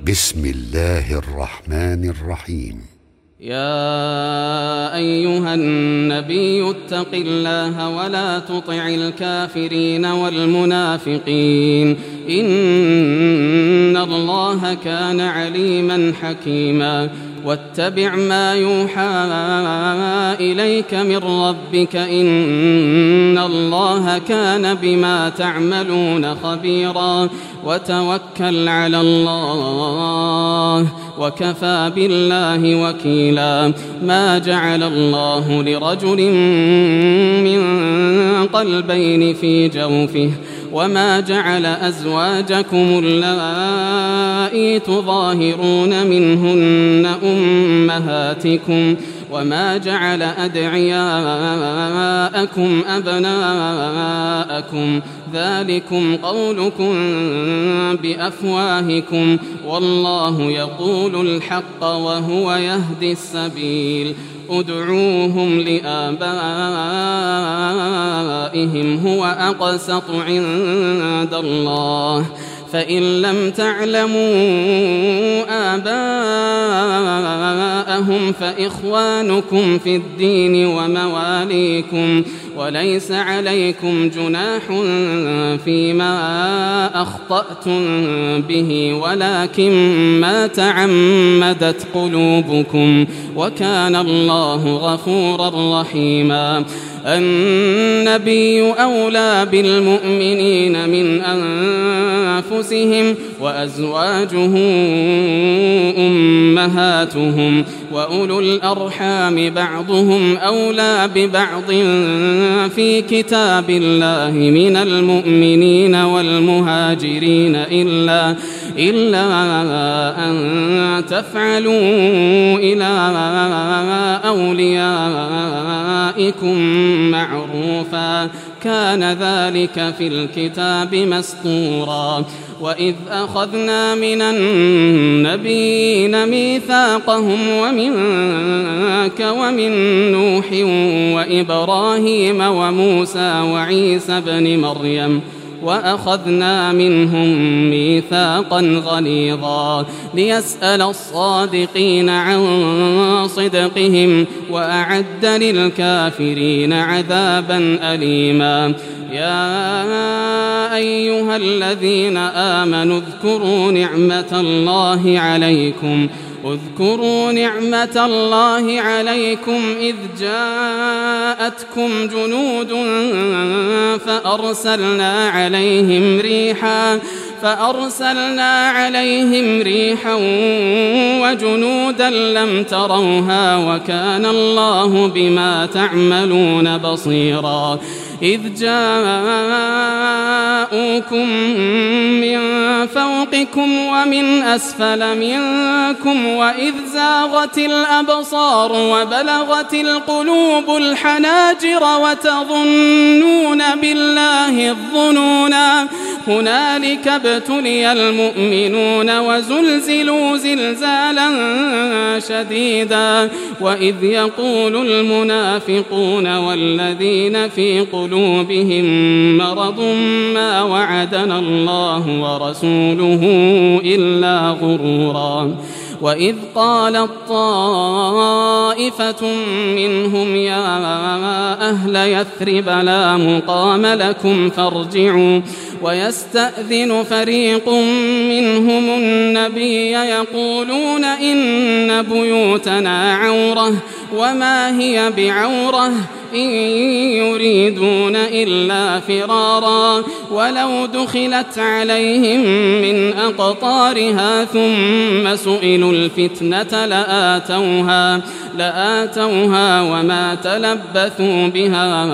بسم الله الرحمن الرحيم. يا أيها النبي اتق الله ولا تطع الكافرين والمنافقين إن الله كان عليما حكيما. واتبع ما يوحى إليك من ربك إن الله كان بما تعملون خبيرا. وتوكل على الله وكفى بالله وكيلا. ما جعل الله لرجل من قلبين في جوفه وما جعل أزواجكم اللائي تظاهرون منهن أمهاتكم وما جعل أدعياءكم أبناءكم ذلكم قولكم بأفواهكم والله يقول الحق وهو يهدي السبيل. ادعوهم لآبائهم هو أقسط عند الله فإن لم تعلموا آباءهم فإخوانكم في الدين ومواليكم وليس عليكم جناح فيما أخطأتم به ولكن ما تعمدت قلوبكم وكان الله غفورا رحيما. النبي أولى بالمؤمنين من أنفسهم وأزواجه أمهاتهم وأولو الأرحام بعضهم أولى ببعض في كتاب الله من المؤمنين والمهاجرين إلا أن تفعلوا إلى أوليائكم معروفا كان ذلك في الكتاب مسطورا. وإذ أخذنا من النبيين ميثاقهم ومنك ومن نوح وإبراهيم وموسى وعيسى بن مريم وأخذنا منهم ميثاقا غليظا ليسأل الصادقين عن صدقهم وأعد للكافرين عذابا أليما. يا أيها الذين آمنوا اذكروا نعمة الله عليكم إذ جاءتكم جنود فأرسلنا عليهم ريحا وجنودا لم تروها وكان الله بما تعملون بصيرا. إذ جاءوكم من فوقكم ومن أسفل منكم وإذ زاغت الأبصار وبلغت القلوب الحناجر وتظنون بالله الظنونا. هنالك ابتلي المؤمنون وزلزلوا زلزالا شديدا. وإذ يقول المنافقون والذين في قلوبهم مرض ما وعدنا الله ورسوله إلا غرورا. وإذ قالت طائفة منهم يا أهل يثرب لا مقام لكم فارجعوا ويستأذن فريق منهم النبي يقولون إن بيوتنا عورة وما هي بعورة إن يريدون إلا فرارا ولو دخلت عليهم من أقطارها ثم سئلوا الفتنة لآتوها وما تلبثوا بها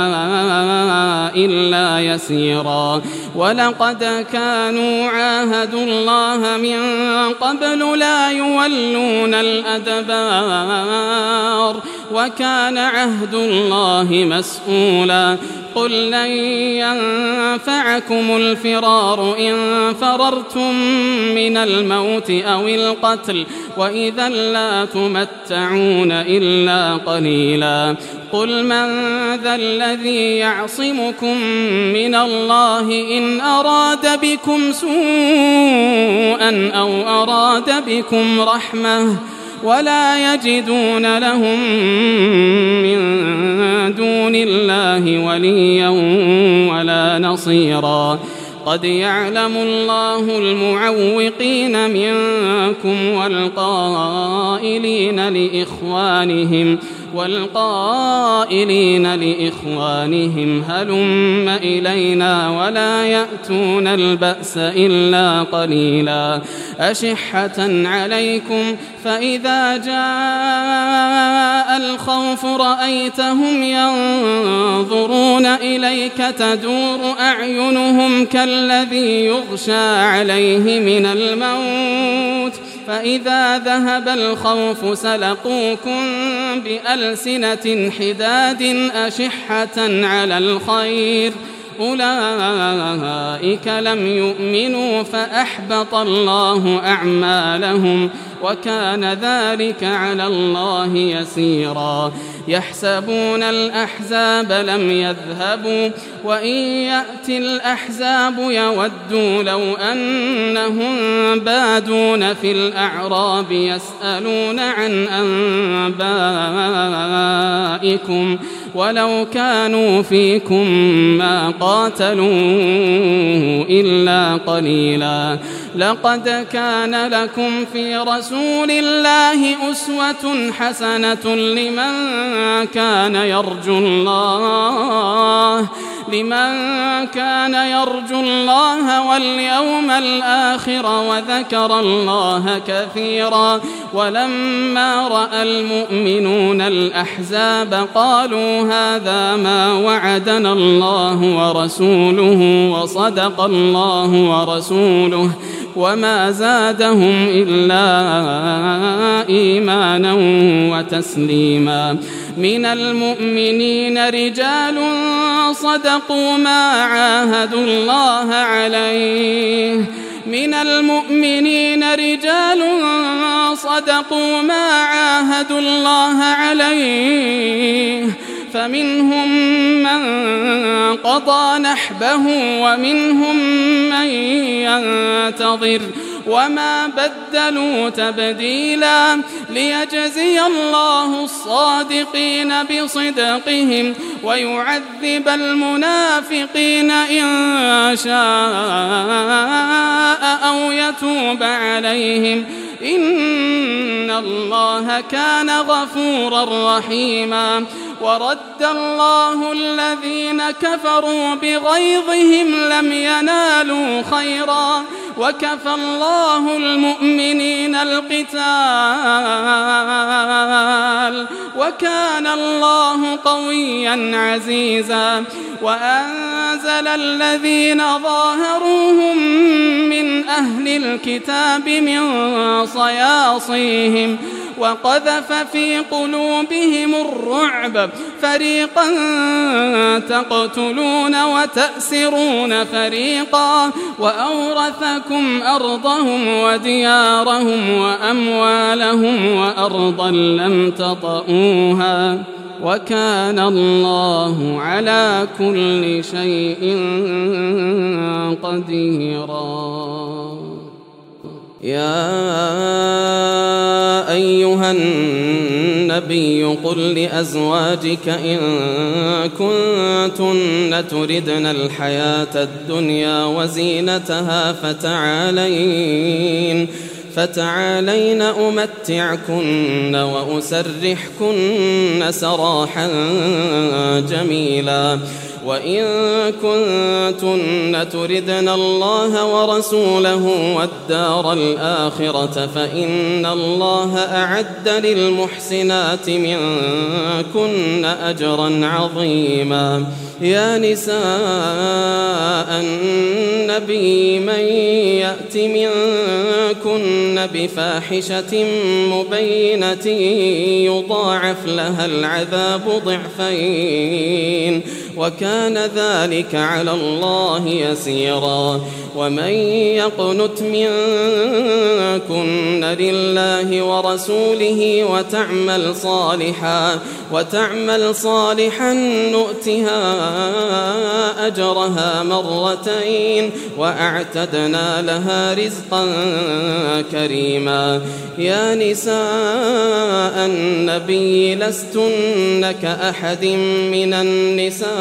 إلا يسيرا. ولقد كانوا عاهدوا الله من قبل لا يولون الأدبار وكان عهد الله مسؤولا قل لن ينفعكم الفرار إن فررتم من الموت أو القتل وإذا لا تمتعون إلا قليلا قل من ذا الذي يعصمكم من الله إن أراد بكم سوءا أو أراد بكم رحمة ولا يجدون لهم من دون الله وليا ولا نصيرا قد يعلم الله المعوقين منكم والقائلين لإخوانهم هلم إلينا ولا يأتون البأس إلا قليلا أشحة عليكم فإذا جاء الخوف رأيتهم ينظرون إليك تدور أعينهم كالذي يغشى عليه من الموت فإذا ذهب الخوف سلقوكم بألسنة حداد أشحة على الخير أولئك لم يؤمنوا فأحبط الله أعمالهم وكان ذلك على الله يسيرا يحسبون الأحزاب لم يذهبوا وإن يأتي الأحزاب يودوا لو أنهم بادون في الأعراب يسألون عن أنبائكم ولو كانوا فيكم ما قاتلوا إلا قليلا لقد كان لكم في رسول الله أسوة حسنة لمن كان يرجو الله واليوم الآخر وذكر الله كثيرا ولما رأى المؤمنون الأحزاب قالوا هذا ما وعدنا الله ورسوله وصدق الله ورسوله وما زادهم إلا إيمانا وتسليما من المؤمنين رجال صدقوا ما عاهدوا الله عليه فمنهم من قضى نحبه ومنهم من ينتظر وما بدلوا تبديلا ليجزي الله الصادقين بصدقهم ويعذب المنافقين إن شاء أو يتوب عليهم إن الله كان غفورا رحيما ورد الله الذين كفروا بغيظهم لم ينالوا خيرا وكفى الله المؤمنين القتال وكان الله قويا عزيزا وأنزل الذين ظاهروهم من أهل الكتاب من صياصيهم وقذف في قلوبهم الرعب فريقا تقتلون وتأسرون فريقا وأورثكم أرضهم وديارهم وأموالهم وأرضا لم تطئوها وكان الله على كل شيء قديرا يا أيها النبي قل لأزواجك إن كنتن تردن الحياة الدنيا وزينتها فتعالين أمتعكن وأسرحكن سراحا جميلا وإن كنتن تردن الله ورسوله والدار الآخرة فإن الله أعد للمحسنات منكن أجرا عظيما. يا نساء النبي من يأت منكن بفاحشة مبينة يضاعف لها العذاب ضعفين وكان ذلك على الله يسيرا. ومن يقنت منكن لله ورسوله وتعمل صالحا نؤتها أجرها مرتين وأعتدنا لها رزقا كريما. يا نساء النبي لستن كأحد من النساء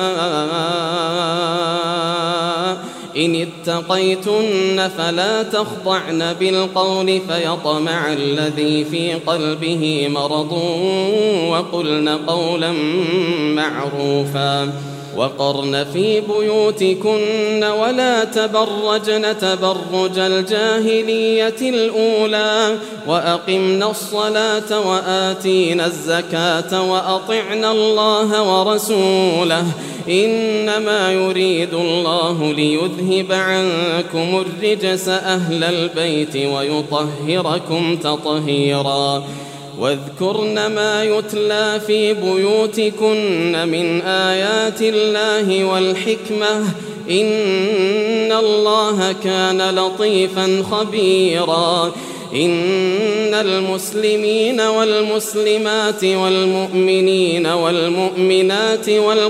إن اتقيتن فلا تخضعن بالقول فيطمع الذي في قلبه مرض وقلن قولا معروفا. وقرن في بيوتكن ولا تبرجن تبرج الجاهلية الأولى وأقمنا الصلاة وآتينا الزكاة وأطعنا الله ورسوله إنما يريد الله ليذهب عنكم الرجس أهل البيت ويطهركم تطهيرا. واذكرن ما يتلى في بيوتكن من آيات الله والحكمة إن الله كان لطيفا خبيرا. إن المسلمين والمسلمات والمؤمنين والمؤمنات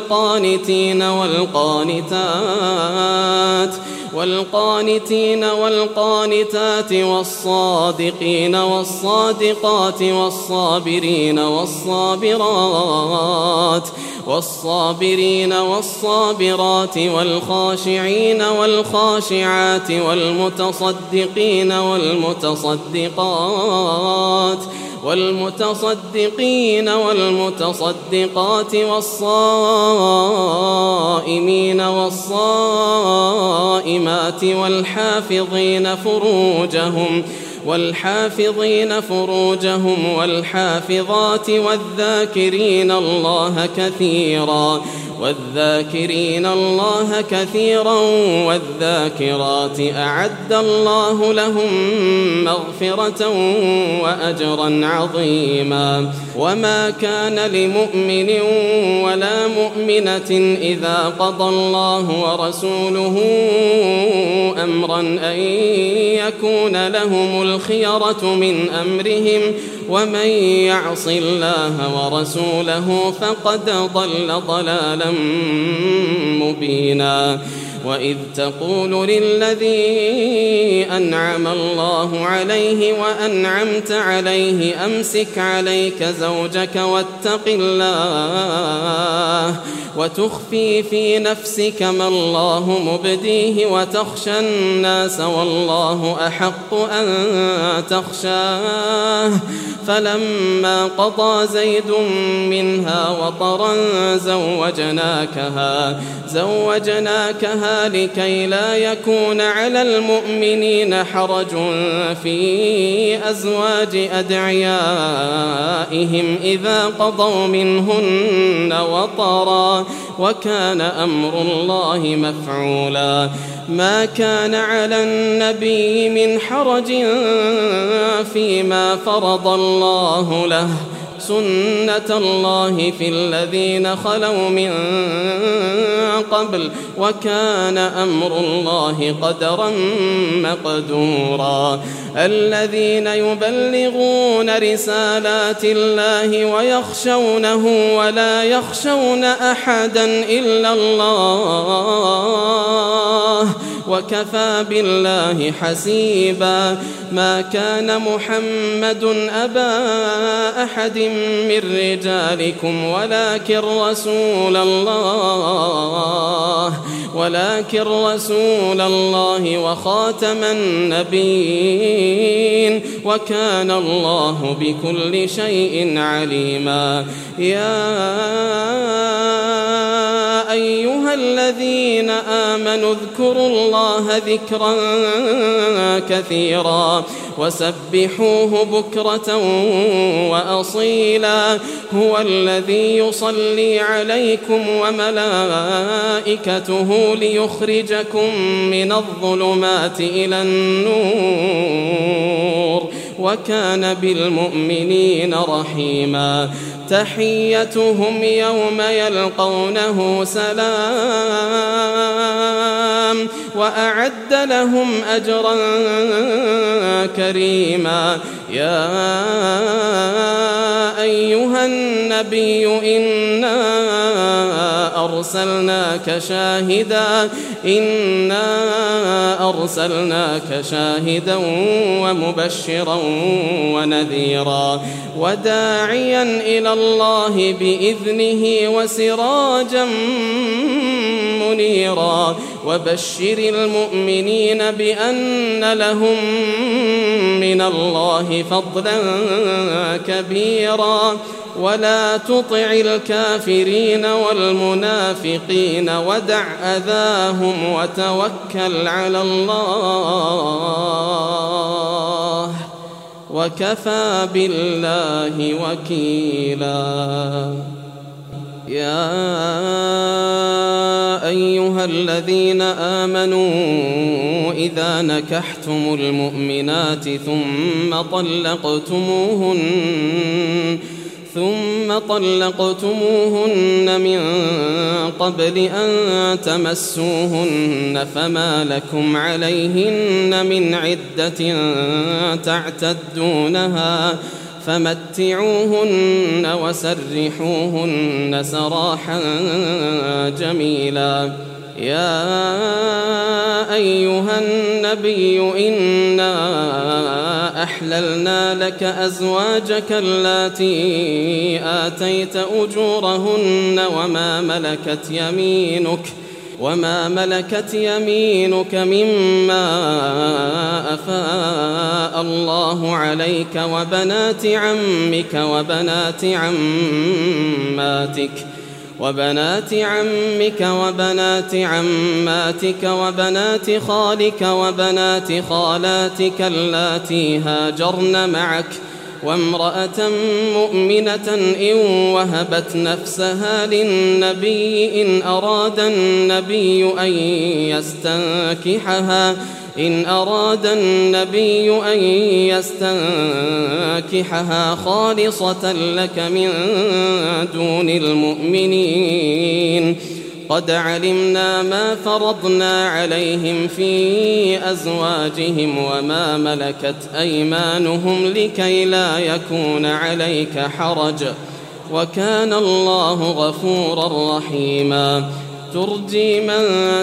والقانتين والقانتات والصادقين والصادقات والصابرين والصابرات والخاشعين والخاشعات والمتصدقين والمتصدقات والصائمين والصائمات والحافظين فروجهم والحافظات والذاكرين الله كثيرا والذاكرات أعد الله لهم مغفرة وأجرا عظيما. وما كان لمؤمن ولا مؤمنة إذا قضى الله ورسوله أمرا أن يكون لهم الخيرة من أمرهم ومن يعص الله ورسوله فقد ضل ضلالا مبينا. وإذ تقول للذي أنعم الله عليه وأنعمت عليه أمسك عليك زوجك واتق الله وتخفي في نفسك ما الله مبديه وتخشى الناس والله أحق أن تخشاه. فلما قضى زيد منها وطرا زوجناكها لكي لا يكون على المؤمنين حرج في أزواج أدعيائهم إذا قضوا منهن وطرا وكان أمر الله مفعولا. ما كان على النبي من حرج فيما فرض الله له سنة الله في الذين خلوا من قبل وكان أمر الله قدرا مقدورا. الذين يبلغون رسالات الله ويخشونه ولا يخشون أحدا إلا الله وكفى بالله حسيبا. ما كان محمد أبا أحد من رجالكم ولكن رسول الله وخاتم النبيين وكان الله بكل شيء عليما. يا أيها الذين آمنوا اذكروا الله ذكرا كثيرا وسبحوه بكرة وأصيلا هو الذي يصلي عليكم وملائكته ليخرجكم من الظلمات إلى النور وكان بالمؤمنين رحيما تحيتهم يوم يلقونه سلام وأعد لهم أجرا كريما يا أيها النبي إنا أرسلناك شاهدا ومبشرا ونذيرا وداعيا إلى الله بإذنه وسراجا منيرا وبشر المؤمنين بأن لهم من الله فضلا كبيرا ولا تطع الكافرين والمنافقين ودع أذاهم وتوكل على الله وكفى بالله وكيلا يا أيها الذين آمنوا إذا نكحتم المؤمنات ثم طلقتموهن من قبل أن تمسوهن فما لكم عليهن من عدة تعتدونها فمتعوهن وسرحوهن سراحا جميلا يا أيها النبي إنا أحللنا لك أزواجك اللاتي آتيت أجورهن وما ملكت يمينك مما أفاء الله عليك وبنات عمك وبنات عماتك وبنات خالك وبنات خالاتك اللاتي هاجرن معك وامرأة مؤمنة إن وهبت نفسها للنبي إن أراد النبي أن يستنكحها خالصة لك من دون المؤمنين قد علمنا ما فرضنا عليهم في أزواجهم وما ملكت أيمانهم لكي لا يكون عليك حرج وكان الله غفورا رحيما ترجي من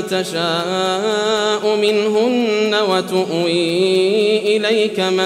تشاء منهن وتؤوي إليك من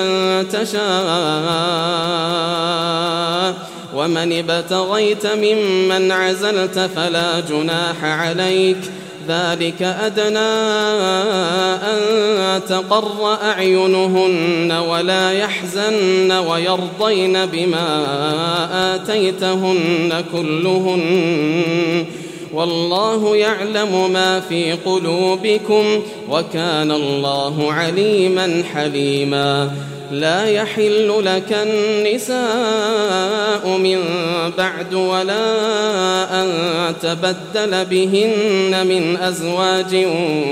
تشاء ومن ابتغيت ممن عزلت فلا جناح عليك ذلك أدنى أن تقر أعينهن ولا يحزن ويرضين بما آتيتهن كلهن والله يعلم ما في قلوبكم وكان الله عليما حليما لا يحل لك النساء من بعد ولا أن تبدل بهن من أزواج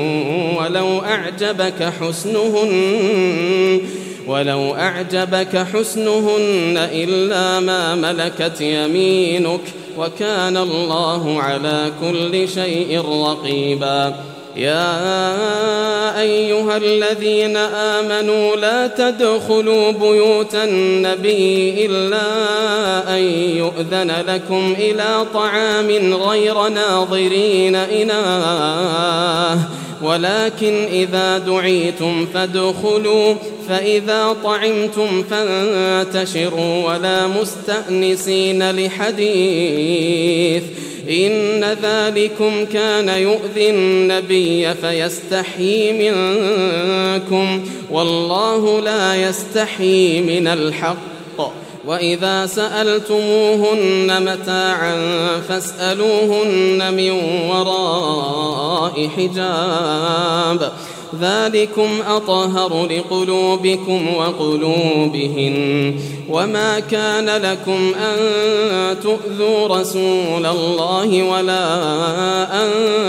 ولو أعجبك حسنهن إلا ما ملكت يمينك وكان الله على كل شيء رقيبا يا أيها الذين آمنوا لا تدخلوا بيوت النبي إلا أن يؤذن لكم إلى طعام غير ناظرين إناه ولكن إذا دعيتم فادخلوا فإذا طعمتم فانتشروا ولا مستأنسين لحديث إن ذلكم كان يؤذي النبي فيستحيي منكم والله لا يستحيي من الحق وإذا سألتموهن متاعا فاسألوهن من وراء حجاب ذلكم أطهر لقلوبكم وقلوبهن وما كان لكم أن تؤذوا رسول الله ولا أن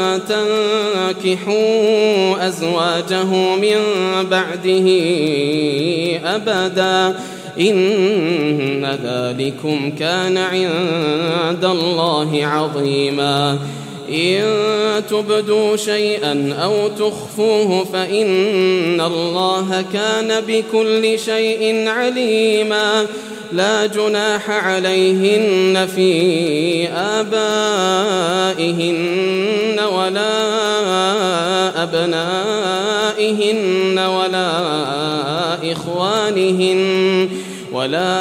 تنكحوا أزواجه من بعده أبدا إن ذلكم كان عند الله عظيما إن تبدوا شيئا أو تخفوه فإن الله كان بكل شيء عليما لا جناح عليهن في آبائهن ولا أبنائهن ولا إخوانهن ولا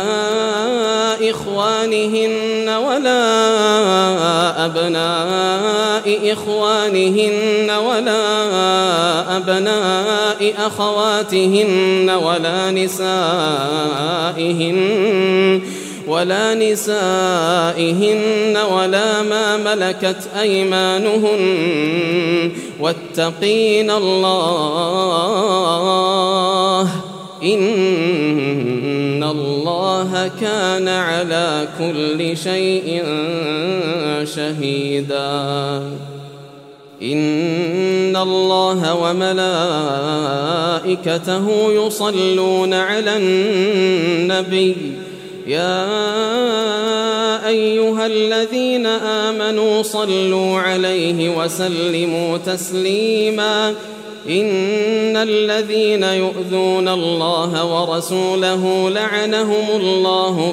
أبناء إخوانهن ولا أبناء أخواتهن ولا نسائهن ولا ما ملكت أيمانهن واتقين الله إن الله كان على كل شيء شهيدا إن الله وملائكته يصلون على النبي يا أيها الذين آمنوا صلوا عليه وسلموا تسليما إن الذين يؤذون الله ورسوله لعنهم الله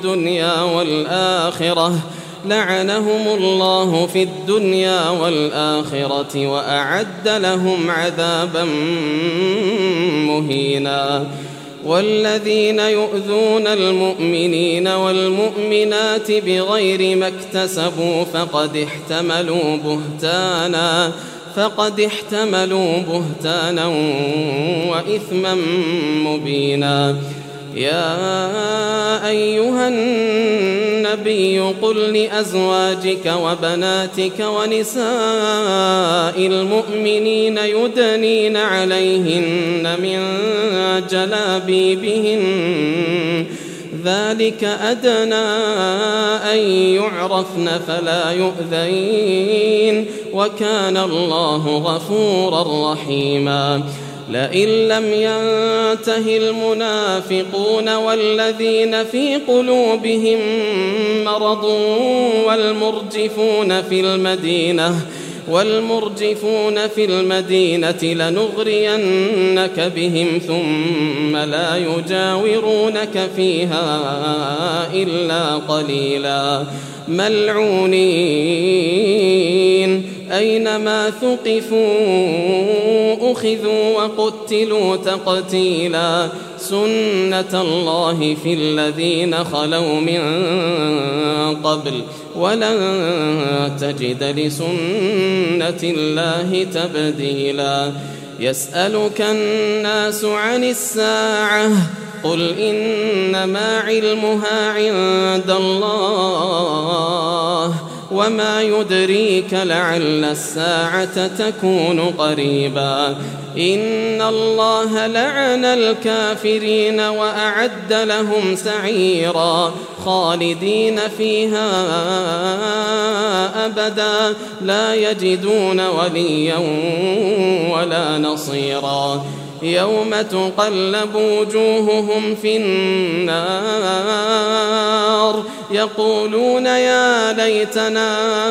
في الدنيا والآخرة وأعد لهم عذابا مهينا والذين يؤذون المؤمنين والمؤمنات بغير ما اكتسبوا فقد احتملوا بهتانا وإثما مبينا يا أيها النبي قل لأزواجك وبناتك ونساء المؤمنين يدنين عليهن من جلابيبهن ذلك أدنى أن يعرفن فلا يؤذين وكان الله غفورا رحيما لئن لم ينته المنافقون والذين في قلوبهم مرض والمرجفون في المدينة لنغرينك بهم ثم لا يجاورونك فيها إلا قليلا ملعونين أينما ثقفوا أخذوا وقتلوا تقتيلا سنة الله في الذين خلوا من قبل ولن تجد لسنة الله تبديلا يسألك الناس عن الساعة قل إنما علمها عند الله وما يدريك لعل الساعة تكون قريبا إن الله لعن الكافرين وأعد لهم سعيرا خالدين فيها أبدا لا يجدون وليا ولا نصيرا يوم تقلب وجوههم في النار يقولون يا ليتنا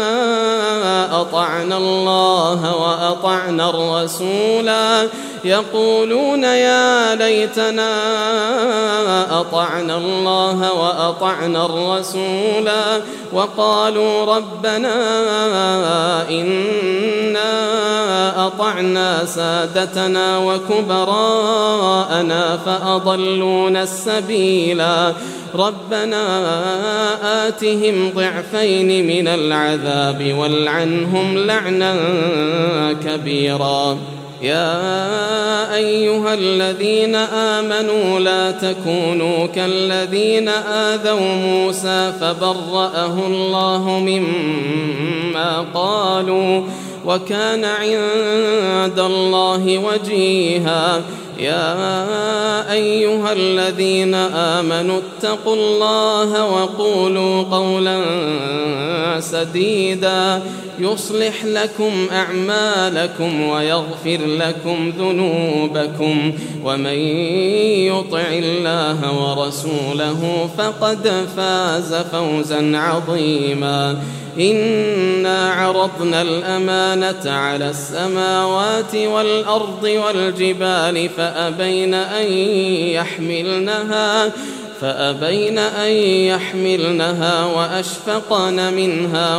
أطعنا الله وأطعنا الرسولا يقولون يا ليتنا أطعنا الله وأطعنا الرسولا وقالوا ربنا إنا أطعنا سادتنا وكبراءنا فأضلونا السبيلا ربنا آتهم ضعفين من العذاب والعنهم لعنا كبيرا يا أيها الذين آمنوا لا تكونوا كالذين آذوا موسى فبرأه الله مما قالوا وكان عند الله وجيها يا أيها الذين آمنوا اتقوا الله وقولوا قولا سديدا يصلح لكم أعمالكم ويغفر لكم ذنوبكم ومن يطع الله ورسوله فقد فاز فوزا عظيما إنا عرضنا الأمانة على السماوات والأرض والجبال فأبين أن يحملنها وأشفقن منها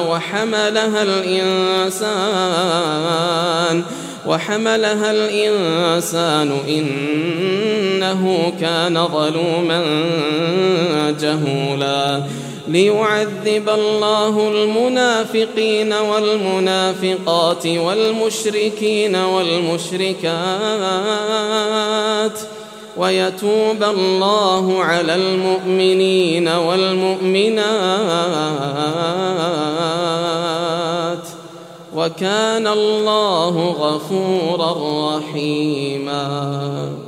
وحملها الإنسان إنه كان ظلوما جهولا ليعذب الله المنافقين والمنافقات والمشركين والمشركات ويتوب الله على المؤمنين والمؤمنات وكان الله غفورا رحيما.